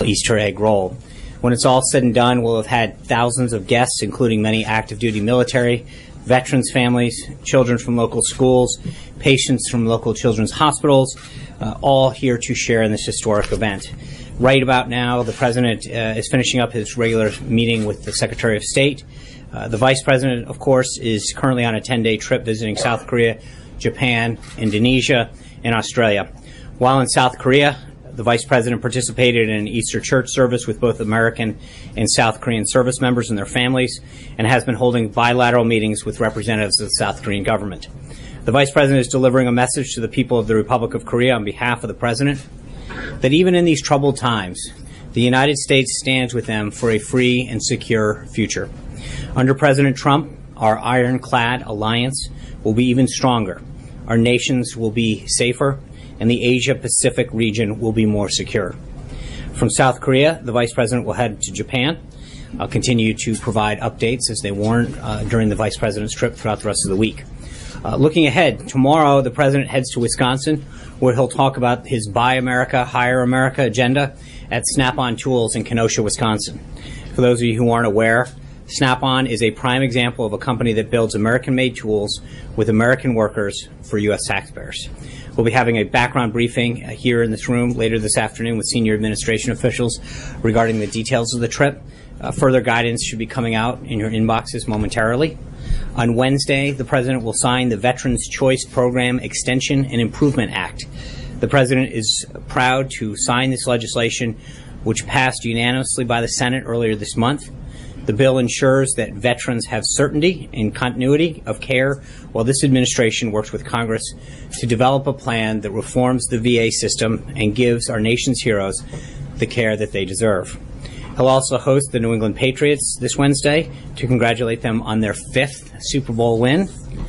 Easter egg roll. When it's all said and done, we'll have had thousands of guests, including many active duty military, veterans' families, children from local schools, patients from local children's hospitals, all here to share in this historic event. Right about now, the President is finishing up his regular meeting with the Secretary of State. The Vice President, of course, is currently on a 10-day trip visiting South Korea, Japan, Indonesia, and Australia. While in South Korea, the Vice President participated in an Easter church service with both American and South Korean service members and their families, and has been holding bilateral meetings with representatives of the South Korean government. The Vice President is delivering a message to the people of the Republic of Korea on behalf of the President that even in these troubled times, the United States stands with them for a free and secure future. Under President Trump, our ironclad alliance will be even stronger. Our nations will be safer, and the Asia-Pacific region will be more secure. From South Korea, the Vice President will head to Japan. I'll continue to provide updates as they warrant during the Vice President's trip throughout the rest of the week. Looking ahead, tomorrow the President heads to Wisconsin, where he'll talk about his Buy America, Hire America agenda at Snap-on Tools in Kenosha, Wisconsin. For those of you who aren't aware, Snap-on is a prime example of a company that builds American-made tools with American workers for U.S. taxpayers. We'll be having a background briefing here in this room later this afternoon with senior administration officials regarding the details of the trip. Further guidance should be coming out in your inboxes momentarily. On Wednesday, the President will sign the Veterans Choice Program Extension and Improvement Act. The President is proud to sign this legislation, which passed unanimously by the Senate earlier this month. The bill ensures that veterans have certainty and continuity of care while this administration works with Congress to develop a plan that reforms the VA system and gives our nation's heroes the care that they deserve. He'll also host the New England Patriots this Wednesday to congratulate them on their 5th Super Bowl win.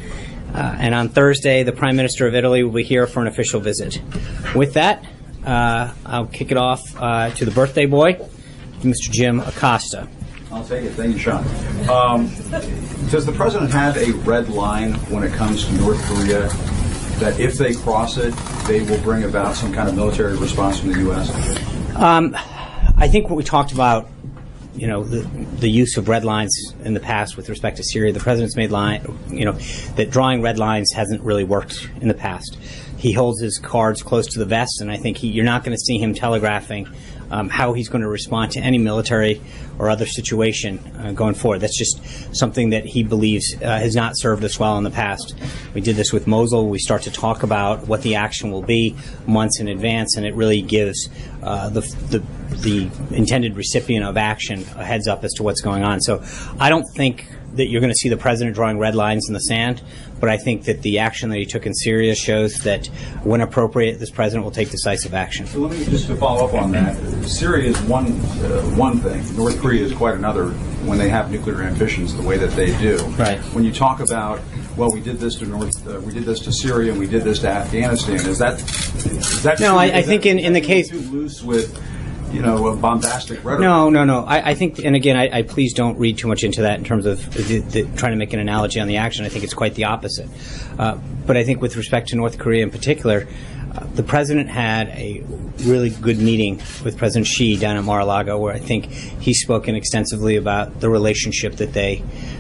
And on Thursday, the Prime Minister of Italy will be here for an official visit. With that, I'll kick it off to the birthday boy, Mr. Jim Acosta. I'll take it. Thank you, Sean. Does the President have a red line when it comes to North Korea that if they cross it, they will bring about some kind of military response from the U.S.? I think what we talked about, the use of red lines in the past with respect to Syria, the President's made that drawing red lines hasn't really worked in the past. He holds his cards close to the vest, and I think you're not going to see him telegraphing how he's going to respond to any military or other situation going forward. That's just something that he believes has not served us well in the past. We did this with Mosul. We start to talk about what the action will be months in advance, and it really gives the intended recipient of action a heads up as to what's going on. So I don't think that you're going to see the President drawing red lines in the sand, but I think that the action that he took in Syria shows that when appropriate, this President will take decisive action. So let me just to follow up on that. Syria is one thing. North Korea is quite another when they have nuclear ambitions the way that they do. Right. When you talk about, well, we did this to Syria and we did this to Afghanistan, is that no, I think in the case too loose with a bombastic rhetoric? No. I think, and again, I please don't read too much into that in terms of trying to make an analogy on the action. I think it's quite the opposite. But I think with respect to North Korea in particular, the President had a really good meeting with President Xi down at Mar-a-Lago, where I think he's spoken extensively about the relationship that they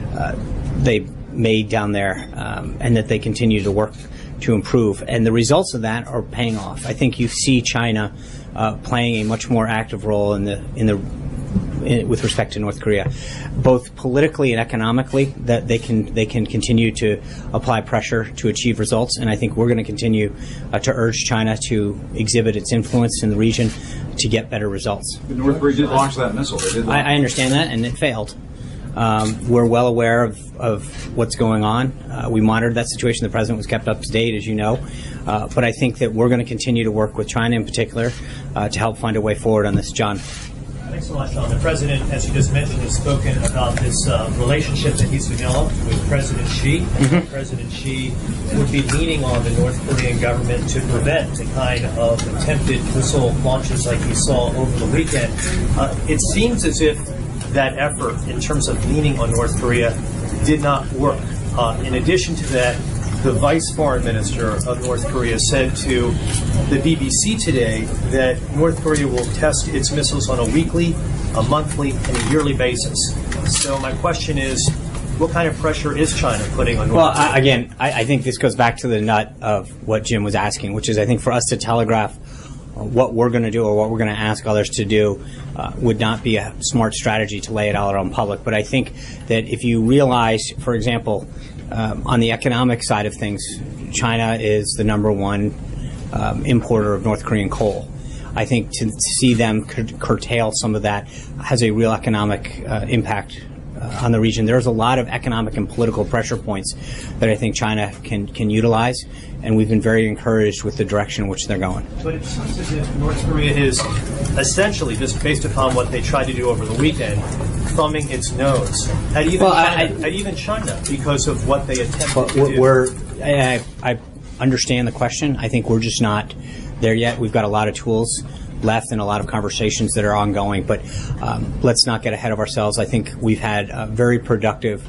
made down there, and that they continue to work to improve. And the results of that are paying off. I think you see China playing a much more active role with respect to North Korea, both politically and economically. That they can continue to apply pressure to achieve results, and I think we're going to continue to urge China to exhibit its influence in the region to get better results. But North Korea did launch that missile. I understand that, and it failed. We're well aware of what's going on. We monitored that situation. The President was kept up to date, as you know. But I think that we're going to continue to work with China in particular to help find a way forward on this. John. Thanks so much, Sean. The President, as you just mentioned, has spoken about this relationship that he's developed with President Xi. Mm-hmm. President Xi would be leaning on the North Korean government to prevent the kind of attempted missile launches like we saw over the weekend. It seems as if that effort in terms of leaning on North Korea did not work. In addition to that, the vice foreign minister of North Korea said to the BBC today that North Korea will test its missiles on a weekly, a monthly, and a yearly basis. So my question is, what kind of pressure is China putting on North Korea? I think this goes back to the nut of what Jim was asking, which is I think for us to telegraph what we're going to do or what we're going to ask others to do would not be a smart strategy to lay it out on public. But I think that if you realize, for example, on the economic side of things, China is the #1 importer of North Korean coal. I think to see them curtail some of that has a real economic impact on the region. There's a lot of economic and political pressure points that I think China can utilize, and we've been very encouraged with the direction in which they're going. But it seems as if North Korea is essentially, just based upon what they tried to do over the weekend, thumbing its nose at even China because of what they attempted to do. I understand the question. I think we're just not there yet. We've got a lot of tools left and a lot of conversations that are ongoing, but let's not get ahead of ourselves. I think we've had a very productive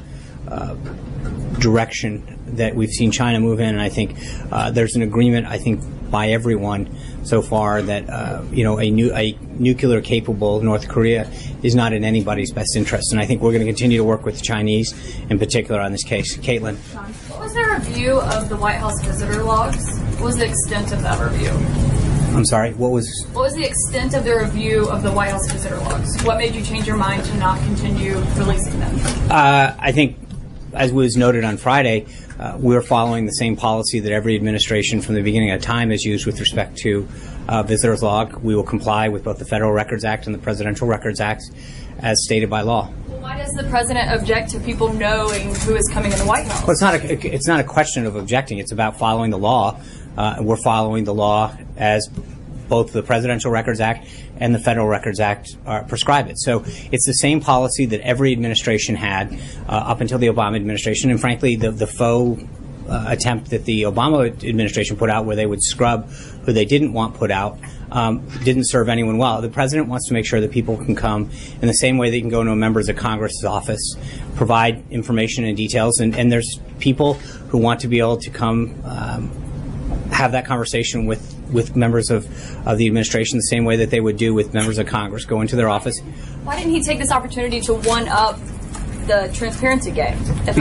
direction that we've seen China move in, and I think there's an agreement, I think, by everyone so far that a nuclear capable North Korea is not in anybody's best interest, and I think we're going to continue to work with the Chinese in particular on this case. Caitlin. What was their review of the White House visitor logs? What was the extent of that review? I'm sorry, what was the extent of the review of the White House visitor logs? What made you change your mind to not continue releasing them? I think, as was noted on Friday, we're following the same policy that every administration from the beginning of time has used with respect to visitors log. We will comply with both the Federal Records Act and the Presidential Records Act as stated by law. Well, why does the president object to people knowing who is coming in the White House? Well, it's not a question of objecting. It's about following the law. We're following the law as both the Presidential Records Act and the Federal Records Act prescribe it. So it's the same policy that every administration had up until the Obama administration, and frankly, the faux attempt that the Obama administration put out where they would scrub who they didn't want put out didn't serve anyone well. The president wants to make sure that people can come in the same way they can go into a member of Congress's office, provide information and details, and there's people who want to be able to come have that conversation with members of the administration the same way that they would do with members of Congress, go into their office. Why didn't he take this opportunity to one-up the transparency game?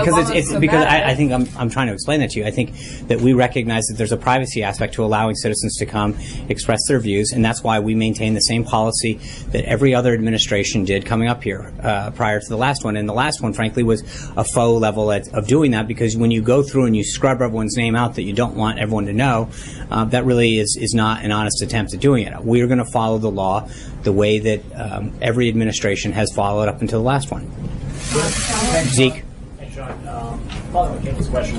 I think I'm trying to explain that to you. I think that we recognize that there's a privacy aspect to allowing citizens to come express their views, and that's why we maintain the same policy that every other administration did coming up here prior to the last one. And the last one, frankly, was a faux level of doing that, because when you go through and you scrub everyone's name out that you don't want everyone to know, that really is not an honest attempt at doing it. We're going to follow the law the way that every administration has followed up until the last one. Zeke. Hey, Sean. Following on Caitlin's question,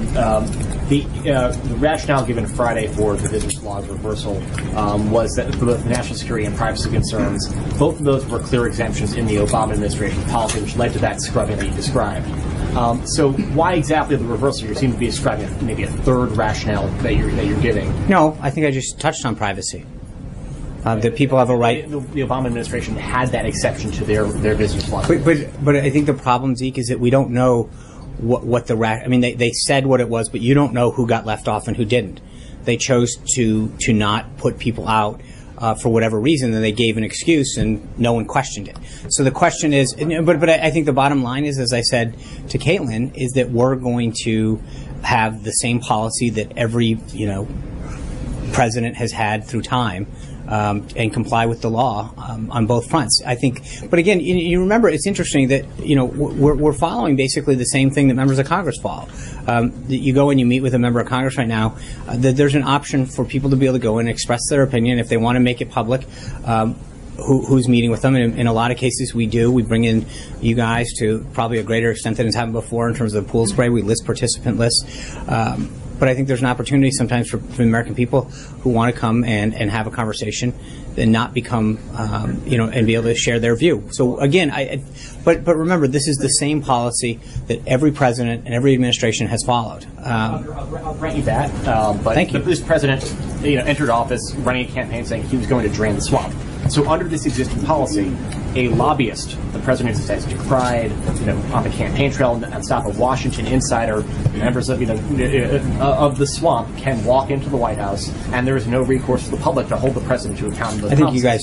the rationale given Friday for the visitors log's reversal was that for both national security and privacy concerns, both of those were clear exemptions in the Obama administration policy, which led to that scrubbing that you described. So why exactly the reversal? You seem to be describing maybe a third rationale that you're giving. No, I think I just touched on privacy. That people have a right. The Obama administration had that exception to their visitors log. But I think the problem, Zeke, is that we don't know what the I mean, they said what it was, but you don't know who got left off and who didn't. They chose to not put people out for whatever reason, and they gave an excuse, and no one questioned it. So the question is, but I think the bottom line is, as I said to Caitlin, is that we're going to have the same policy that every president has had through time. And comply with the law on both fronts. I think, but again, you remember, it's interesting that we're following basically the same thing that members of Congress follow. You go and you meet with a member of Congress right now. There's an option for people to be able to go and express their opinion if they want to make it public. Who's meeting with them? And in a lot of cases, we do. We bring in you guys to probably a greater extent than has happened before in terms of pool spray. We list participant lists. But I think there's an opportunity sometimes for the American people who want to come and have a conversation and not become, and be able to share their view. So again, but remember, this is the same policy that every president and every administration has followed. I'll grant you that. But Thank you. This president, entered office running a campaign saying he was going to drain the swamp. So under this existing policy, a lobbyist, the president has decried, on the campaign trail and stop a Washington insider, members of of the swamp can walk into the White House, and there is no recourse to the public to hold the president to account. I think you guys,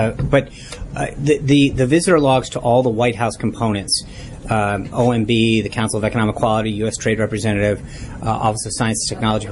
the visitor logs to all the White House components, OMB, the Council of Economic Quality, U.S. Trade Representative, Office of Science and Technology.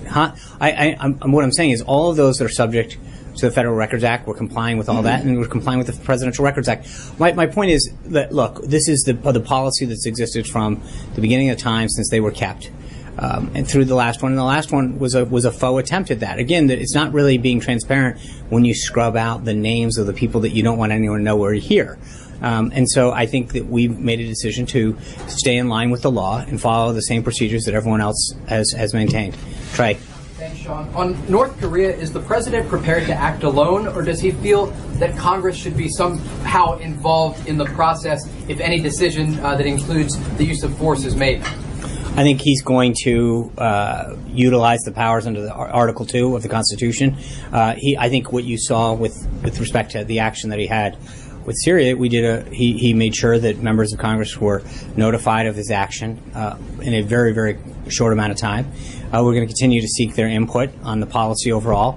What I'm saying is all of those that are subject to the Federal Records Act, we're complying with all that, and we're complying with the Presidential Records Act. My point is that, look, this is the policy that's existed from the beginning of time since they were kept. And through the last one, and the last one was a faux attempt at that. Again, that it's not really being transparent when you scrub out the names of the people that you don't want anyone to know were here. And so I think that we've made a decision to stay in line with the law and follow the same procedures that everyone else has maintained. Trey. Thanks, Sean. On North Korea, is the president prepared to act alone, or does he feel that Congress should be somehow involved in the process if any decision that includes the use of force is made? I think he's going to utilize the powers under the Article 2 of the Constitution. I think what you saw with respect to the action that he had with Syria, he made sure that members of Congress were notified of his action in a very, very short amount of time. We're going to continue to seek their input on the policy overall,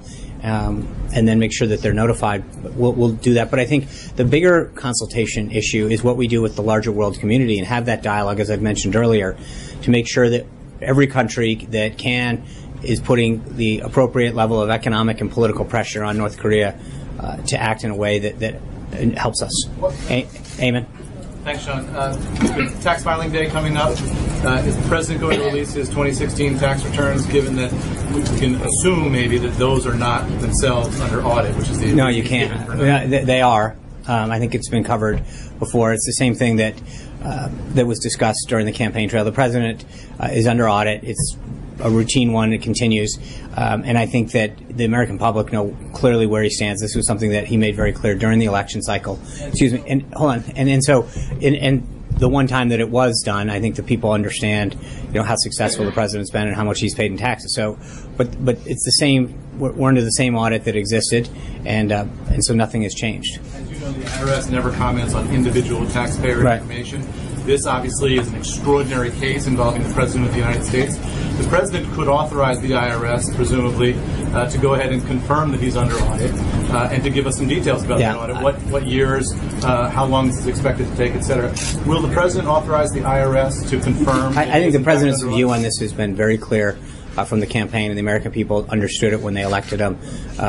and then make sure that they're notified. We'll do that. But I think the bigger consultation issue is what we do with the larger world community and have that dialogue, as I've mentioned earlier, to make sure that every country that can is putting the appropriate level of economic and political pressure on North Korea to act in a way that helps us. Eamon? Thanks, Sean. Tax filing day coming up. Is the president going to release his 2016 tax returns, given that we can assume maybe that those are not themselves under audit, which is the... No, you can't. They are. I think it's been covered before. It's the same thing that was discussed during the campaign trail. The president is under audit. It's a routine one. It continues. And I think that the American public know clearly where he stands. This was something that he made very clear during the election cycle. Excuse me. And hold on. And so the one time that it was done, I think the people understand, how successful the president's been and how much he's paid in taxes. So, but it's the same. We're under the same audit that existed, and so nothing has changed. As you know, the IRS never comments on individual taxpayer information. This obviously is an extraordinary case involving the President of the United States. The President could authorize the IRS, presumably, to go ahead and confirm that he's under audit and to give us some details about that audit, what years, how long this is expected to take, et cetera. Will the President authorize the IRS to confirm? I think the President's view on this has been very clear from the campaign, and the American people understood it when they elected him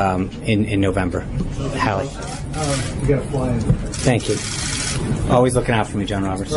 in November. Hallie. You got to fly in. Thank you. Always looking out for me, John Roberts.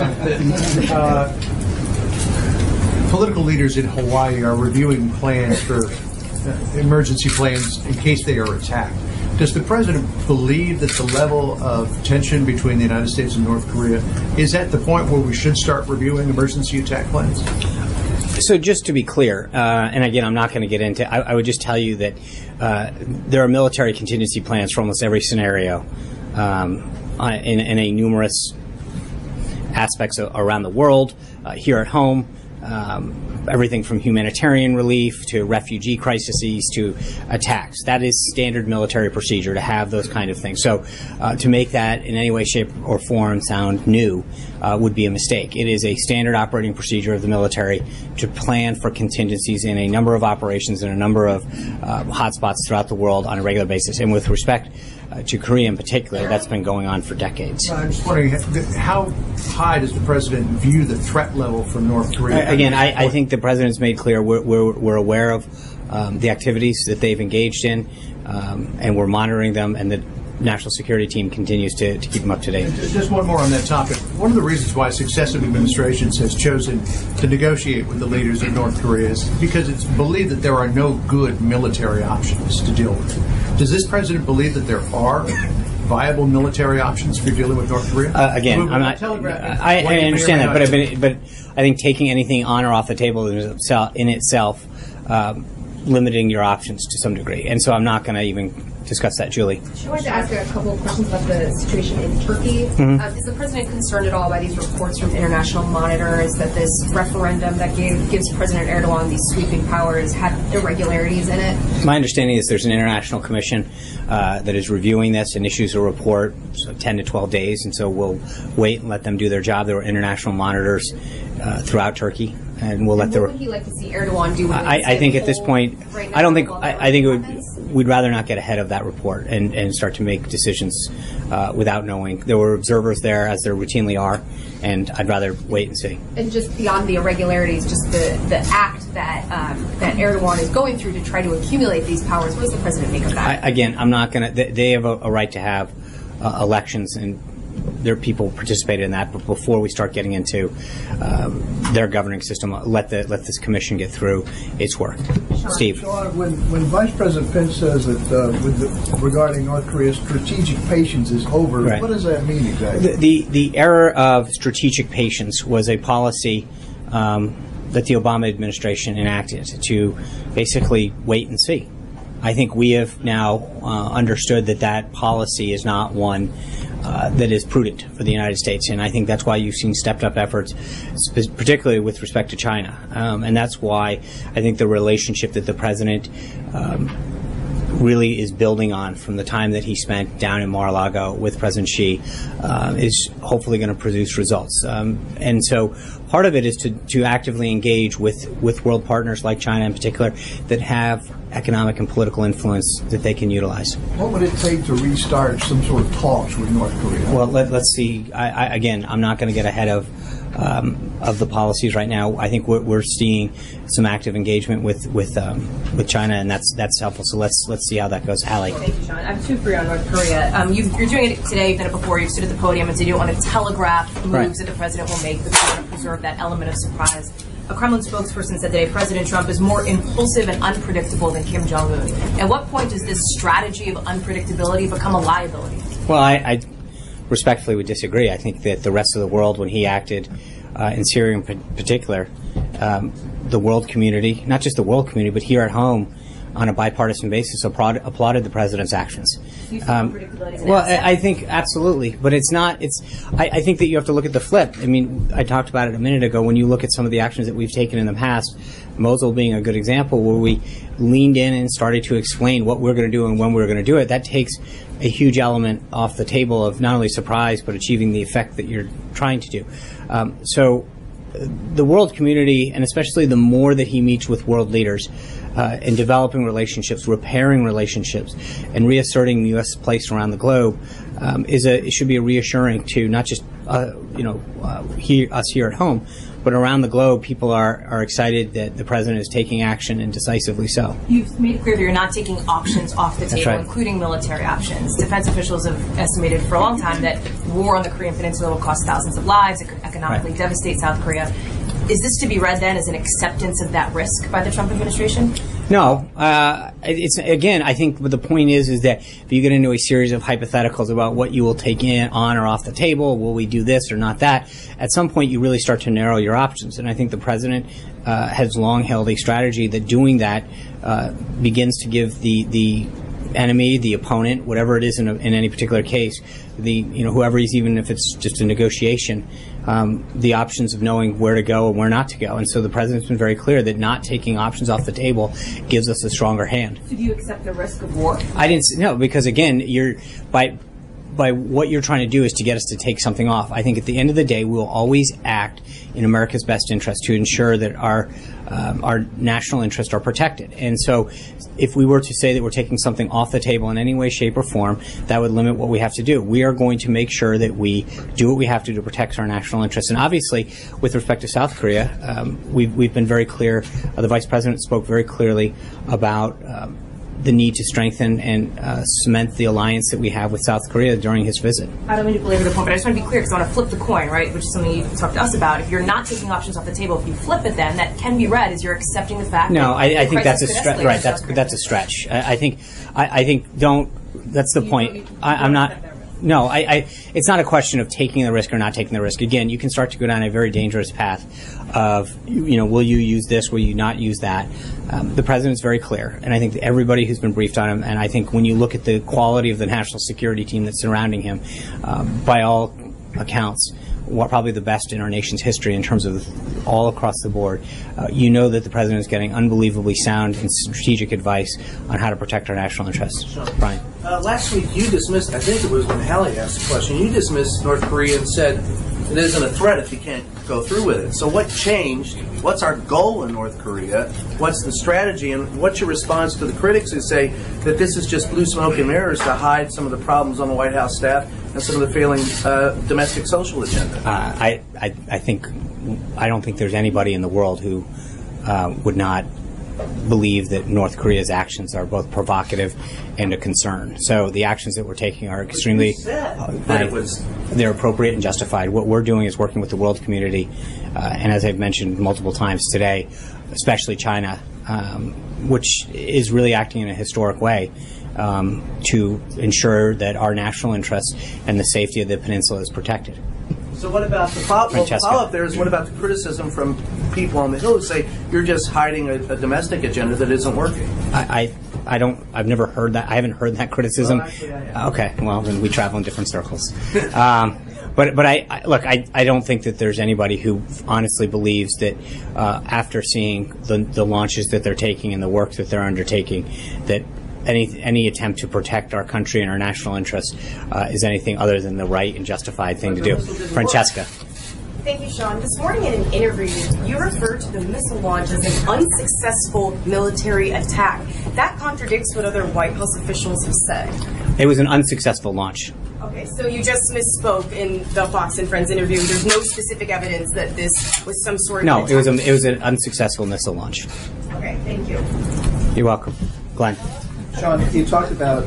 Political leaders in Hawaii are reviewing plans for emergency plans in case they are attacked. Does the president believe that the level of tension between the United States and North Korea is at the point where we should start reviewing emergency attack plans? So just to be clear, and again, I'm not going to get into, I would just tell you that there are military contingency plans for almost every scenario in a numerous aspects around the world, here at home, everything from humanitarian relief to refugee crises to attacks. That is standard military procedure to have those kind of things. So to make that in any way, shape, or form sound new would be a mistake. It is a standard operating procedure of the military to plan for contingencies in a number of operations and a number of hotspots throughout the world on a regular basis. And with respect to Korea in particular, that's been going on for decades. I'm just wondering, how high does the president view the threat level from North Korea? Again, I think the president's made clear we're aware of the activities that they've engaged in, and we're monitoring them, and the national security team continues to keep them up to date. Just one more on that topic. One of the reasons why successive administrations has chosen to negotiate with the leaders of North Korea is because it's believed that there are no good military options to deal with. Does this president believe that there are viable military options for dealing with North Korea? Again, I'm not. I understand that, but I think taking anything on or off the table in itself limiting your options to some degree. And so I'm not going to even discuss that. Julie? I wanted to ask a couple of questions about the situation in Turkey. Is the president concerned at all by these reports from international monitors that this referendum that gives President Erdogan these sweeping powers had irregularities in it? My understanding is there's an international commission that is reviewing this and issues a report 10 to 12 days, and so we'll wait and let them do their job. There were international monitors throughout Turkey, and we'll let what would he like to see Erdogan do? I think at this point, right I don't think, now, I think we'd rather not get ahead of that report and start to make decisions without knowing. There were observers there, as there routinely are, and I'd rather wait and see. And just beyond the irregularities, just the act that that Erdogan is going through to try to accumulate these powers, what does the president make of that? Again, I'm not going to, they have a right to have elections, and their people participated in that. But before we start getting into their governing system, let this commission get through its work. Steve. Sean, when Vice President Pence says that regarding North Korea, strategic patience is over, right. What does that mean exactly? The era of strategic patience was a policy that the Obama administration enacted to basically wait and see. I think we have now understood that policy is not one that is prudent for the United States, and I think that's why you've seen stepped-up efforts, particularly with respect to China, and that's why I think the relationship that the president really is building on from the time that he spent down in Mar-a-Lago with President Xi is hopefully going to produce results. And so part of it is to actively engage with world partners like China in particular that have economic and political influence that they can utilize. What would it take to restart some sort of talks with North Korea? Well, let's see. Again, I'm not going to get ahead of the policies right now. I think we're seeing some active engagement with China, and that's helpful. So let's see how that goes. Allie. Thank you, Sean. I have two for you on North Korea. You're doing it today. You've done it before. You've stood at the podium and said you don't want to telegraph moves that the president will make, but you want to preserve that element of surprise. A Kremlin spokesperson said today President Trump is more impulsive and unpredictable than Kim Jong-un. At what point does this strategy of unpredictability become a liability? Well, I respectfully would disagree. I think that the rest of the world, when he acted in Syria in particular, the world community, not just the world community, but here at home, on a bipartisan basis, applauded the president's actions. Well, I think absolutely, but it's not. I think that you have to look at the flip. I mean, I talked about it a minute ago. When you look at some of the actions that we've taken in the past, Mosul being a good example, where we leaned in and started to explain what we're going to do and when we're going to do it, that takes a huge element off the table of not only surprise but achieving the effect that you're trying to do. So the world community, and especially the more that he meets with world leaders in developing relationships, repairing relationships, and reasserting the U.S. place around the globe, it should be a reassuring to not just us here at home, but around the globe. People are excited that the president is taking action, and decisively so. You've made it clear that you're not taking options off the table, right. including military options. Defense officials have estimated for a long time that war on the Korean Peninsula will cost thousands of lives. It could economically devastate South Korea. Is this to be read then as an acceptance of that risk by the Trump administration? No. It's again, I think the point is that if you get into a series of hypotheticals about what you will take on or off the table, will we do this or not that, at some point you really start to narrow your options. And I think the president has long held a strategy that doing that begins to give the enemy, the opponent, whatever it is in any particular case, whoever he's, even if it's just a negotiation, the options of knowing where to go and where not to go. And so the president's been very clear that not taking options off the table gives us a stronger hand. So do you accept the risk of war? I didn't. No, because again, by what you're trying to do is to get us to take something off. I think at the end of the day, we will always act in America's best interest to ensure that our national interests are protected. And so if we were to say that we're taking something off the table in any way, shape, or form, that would limit what we have to do. We are going to make sure that we do what we have to protect our national interests. And obviously, with respect to South Korea, we've been very clear. The Vice President spoke very clearly about the need to strengthen and cement the alliance that we have with South Korea during his visit. I don't mean to belabor the point, but I just want to be clear because I want to flip the coin, right, which is something you've talked to us about. If you're not taking options off the table, if you flip it then, that can be read as you're accepting the fact no, that I think that's a stretch. Right, that's a stretch. I think don't. That's the point. I'm not. No, it's not a question of taking the risk or not taking the risk. Again, you can start to go down a very dangerous path of, will you use this, will you not use that? The president's very clear, and I think that everybody who's been briefed on him, and I think when you look at the quality of the national security team that's surrounding him, by all accounts, probably the best in our nation's history in terms of all across the board. You know that the president is getting unbelievably sound and strategic advice on how to protect our national interests. Brian. Last week you dismissed, I think it was when Hallie asked the question, you dismissed North Korea and said it isn't a threat if you can't go through with it. So what changed? What's our goal in North Korea? What's the strategy? And what's your response to the critics who say that this is just blue smoke and mirrors to hide some of the problems on the White House staff and some of the failing domestic social agenda? I don't think there's anybody in the world who would not believe that North Korea's actions are both provocative and a concern. So the actions that we're taking are extremely they're appropriate and justified. What we're doing is working with the world community, and as I've mentioned multiple times today, especially China, which is really acting in a historic way to ensure that our national interests and the safety of the peninsula is protected. So what about the follow-up there is what about the criticism from people on the Hill who say you're just hiding a domestic agenda that isn't working? I've never heard that. I haven't heard that criticism. Well, actually, I have. Okay, well then we travel in different circles. But I don't think that there's anybody who honestly believes that after seeing the launches that they're taking and the work that they're undertaking, that any attempt to protect our country and our national interests is anything other than the right and justified thing to do. Francesca. Thank you, Sean. This morning in an interview, you referred to the missile launch as an unsuccessful military attack. That contradicts what other White House officials have said. It was an unsuccessful launch. Okay, so you just misspoke in the Fox and Friends interview. There's no specific evidence that this was some sort of No, attack. it was an unsuccessful missile launch. Okay, thank you. You're welcome. Glenn. Sean, you talked about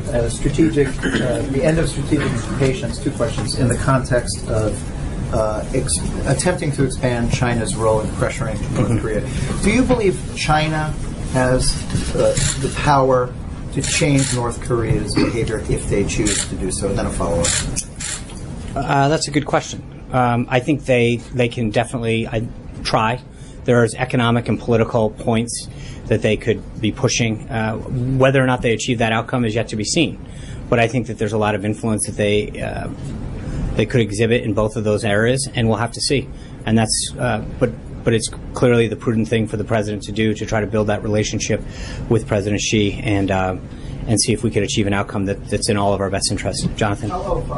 the end of strategic patience, two questions, in the context of attempting to expand China's role in pressuring North Korea. Do you believe China has the power to change North Korea's behavior if they choose to do so? And then a follow-up. That's a good question. I think they can definitely try. There's economic and political points that they could be pushing. Whether or not they achieve that outcome is yet to be seen. But I think that there's a lot of influence that they could exhibit in both of those areas, and we'll have to see. And that's but it's clearly the prudent thing for the president to do, to try to build that relationship with President Xi and see if we could achieve an outcome that's in all of our best interests. Jonathan?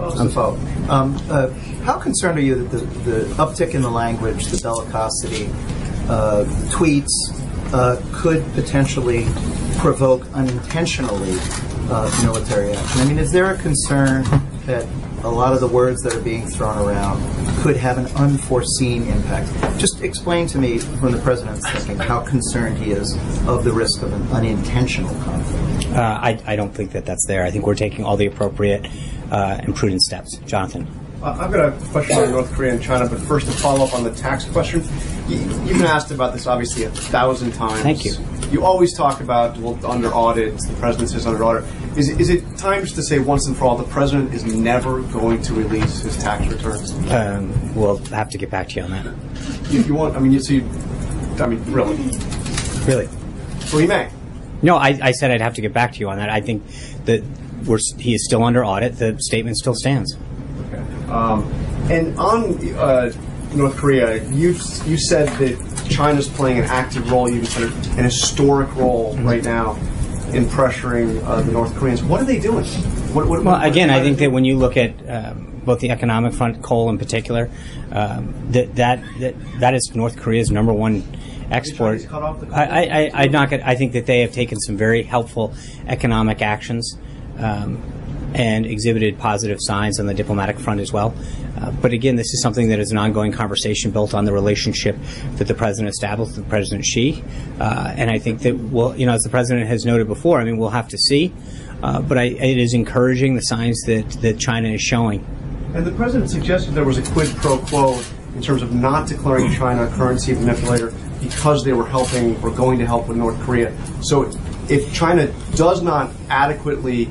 How concerned are you that the uptick in the language, the bellicosity, tweets could potentially provoke unintentionally military action? I mean, is there a concern that a lot of the words that are being thrown around could have an unforeseen impact? Just explain to me, from the president's thinking, how concerned he is of the risk of an unintentional conflict. I don't think that's there. I think we're taking all the appropriate and prudent steps. Jonathan? I've got a question on North Korea and China, but first to follow up on the tax question. You've been asked about this obviously 1,000 times. Thank you. You always talk about, well, under audit, the president says under audit. Is it time just to say once and for all, the president is never going to release his tax returns? We'll have to get back to you on that. You want, really? Really? So he may. No, I said I'd have to get back to you on that. I think that he is still under audit. The statement still stands. Okay. And on North Korea, you said that China's playing an active role, you consider an historic role right now in pressuring the North Koreans. What are they doing? I think that when you look at both the economic front, coal in particular, that is North Korea's number one export. I think that they have taken some very helpful economic actions and exhibited positive signs on the diplomatic front as well. But again, this is something that is an ongoing conversation built on the relationship that the president established with President Xi. And I think that, as the president has noted before, we'll have to see. But it is encouraging the signs that China is showing. And the president suggested there was a quid pro quo in terms of not declaring China a currency manipulator because they were helping or going to help with North Korea. So if China does not adequately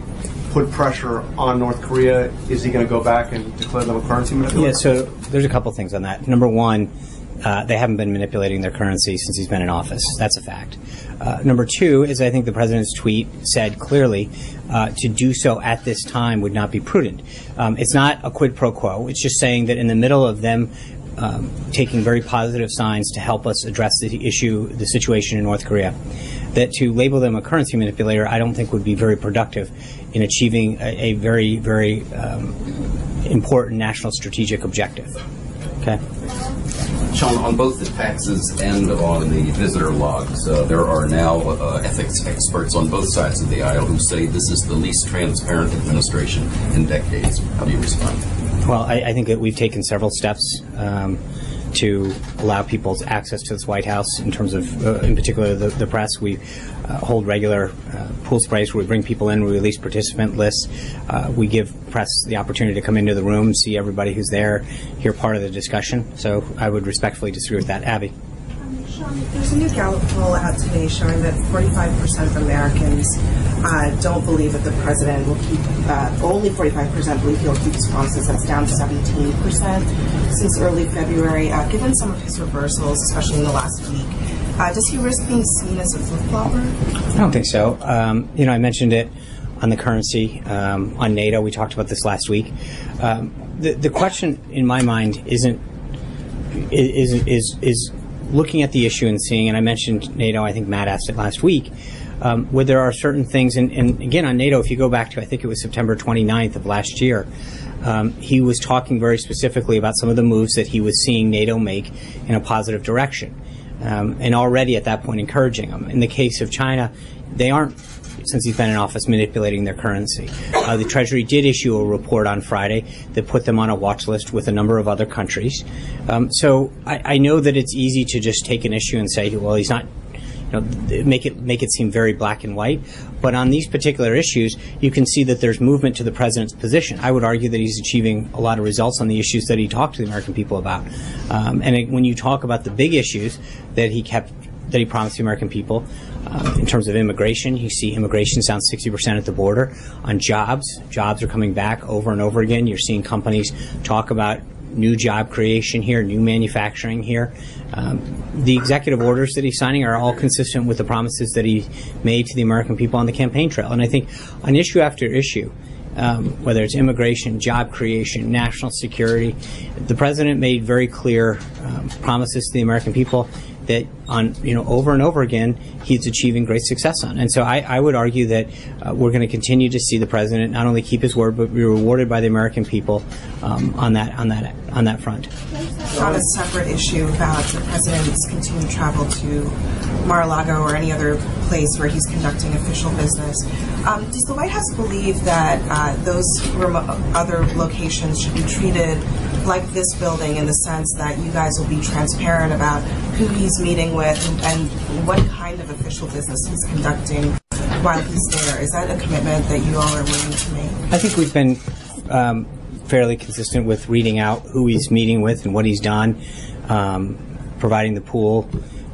put pressure on North Korea? Is he going to go back and declare them a currency manipulator? Yeah, so there's a couple things on that. Number one, they haven't been manipulating their currency since he's been in office. That's a fact. Number two is I think the president's tweet said clearly to do so at this time would not be prudent. It's not a quid pro quo. It's just saying that in the middle of them taking very positive signs to help us address the issue, the situation in North Korea, that to label them a currency manipulator, I don't think would be very productive in achieving a very, very important national strategic objective. Okay. Sean, on both the taxes and on the visitor logs, there are now ethics experts on both sides of the aisle who say this is the least transparent administration in decades. How do you respond? Well, I think that we've taken several steps to allow people's access to this White House in terms of, in particular, the press. We hold regular pool sprays where we bring people in, we release participant lists. We give press the opportunity to come into the room, see everybody who's there, hear part of the discussion. So I would respectfully disagree with that. Abby? Sean, there's a new Gallup poll out today showing that 45% of Americans don't believe that the president will keep, only 45% believe he'll keep his promises. That's down 17% since early February. Given some of his reversals, especially in the last week, does he risk being seen as a flip-flopper? I don't think so. I mentioned it on the currency, on NATO. We talked about this last week. The question in my mind is looking at the issue and seeing, and I mentioned NATO, I think Matt asked it last week, where there are certain things, and again on NATO, if you go back to, I think it was September 29th of last year, he was talking very specifically about some of the moves that he was seeing NATO make in a positive direction, and already at that point encouraging them. In the case of China, they aren't, since he's been in office, manipulating their currency. The Treasury did issue a report on Friday that put them on a watch list with a number of other countries. So I know that it's easy to just take an issue and say, well, he's not, make it seem very black and white. But on these particular issues, you can see that there's movement to the president's position. I would argue that he's achieving a lot of results on the issues that he talked to the American people about. When you talk about the big issues that he promised the American people, in terms of immigration, you see immigration down 60% at the border. On jobs are coming back over and over again. You're seeing companies talk about new job creation here, new manufacturing here. The executive orders that he's signing are all consistent with the promises that he made to the American people on the campaign trail. And I think on issue after issue, whether it's immigration, job creation, national security, the president made very clear promises to the American people that over and over again he's achieving great success on. And so I would argue that we're going to continue to see the president not only keep his word but be rewarded by the American people on that front. On a separate issue about the president's continued travel to Mar-a-Lago or any other place where he's conducting official business, does the White House believe that those other locations should be treated like this building in the sense that you guys will be transparent about who he's meeting with and what kind of official business he's conducting while he's there? Is that a commitment that you all are willing to make? I think we've been fairly consistent with reading out who he's meeting with and what he's done, providing the pool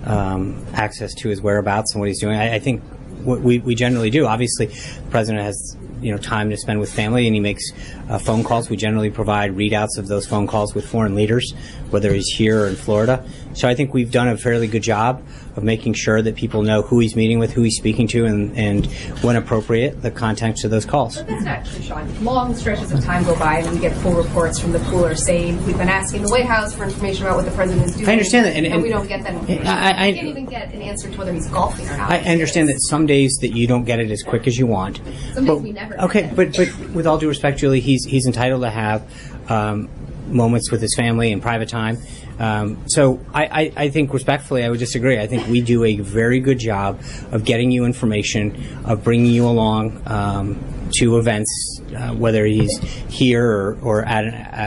access to his whereabouts and what he's doing. I think what we generally do. Obviously, the president has time to spend with family, and he makes phone calls. We generally provide readouts of those phone calls with foreign leaders, whether he's here or in Florida. So I think we've done a fairly good job of making sure that people know who he's meeting with, who he's speaking to, and when appropriate, the context of those calls. But that's not true, Sean. Long stretches of time go by and we get full reports from the pooler saying we've been asking the White House for information about what the president is doing. I understand that. And we don't get that information. We can't even get an answer to whether he's golfing or not. I understand that some days that you don't get it as quick as you want. Some days we never get it. But with all due respect, Julie, he's entitled to have moments with his family and private time. So I think respectfully, I would disagree. I think we do a very good job of getting you information, of bringing you along to events, whether he's here or at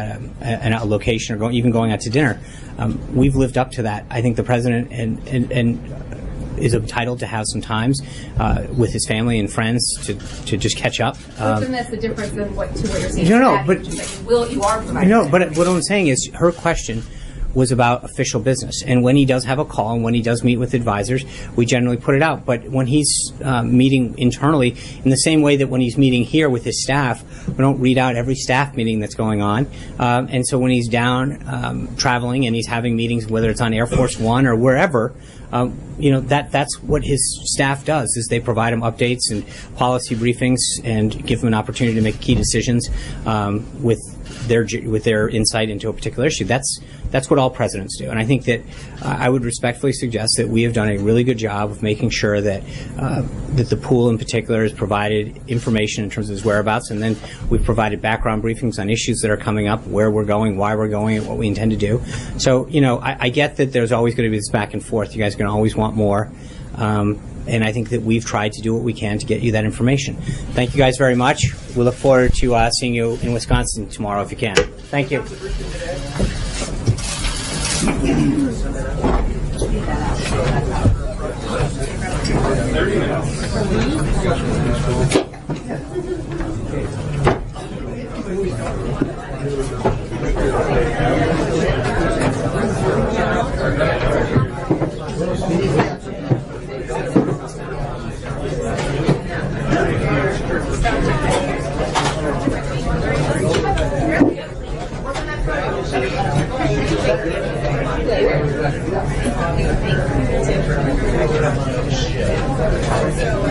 a location or even going out to dinner. We've lived up to that. I think the president and is entitled to have some times with his family and friends to just catch up. Then that's the difference than what you're saying. No, but you are providing. No, but what I'm saying is her question was about official business. And when he does have a call and when he does meet with advisors, we generally put it out. But when he's meeting internally, in the same way that when he's meeting here with his staff, we don't read out every staff meeting that's going on. And so when he's down traveling and he's having meetings, whether it's on Air Force One or wherever, that's what his staff does, is they provide him updates and policy briefings and give him an opportunity to make key decisions with their insight into a particular issue. That's what all presidents do. And I think that I would respectfully suggest that we have done a really good job of making sure that that the pool in particular has provided information in terms of his whereabouts, and then we've provided background briefings on issues that are coming up, where we're going, why we're going, and what we intend to do. So, I get that there's always going to be this back and forth. You guys are going to always want more. And I think that we've tried to do what we can to get you that information. Thank you guys very much. We look forward to seeing you in Wisconsin tomorrow if you can. Thank you. So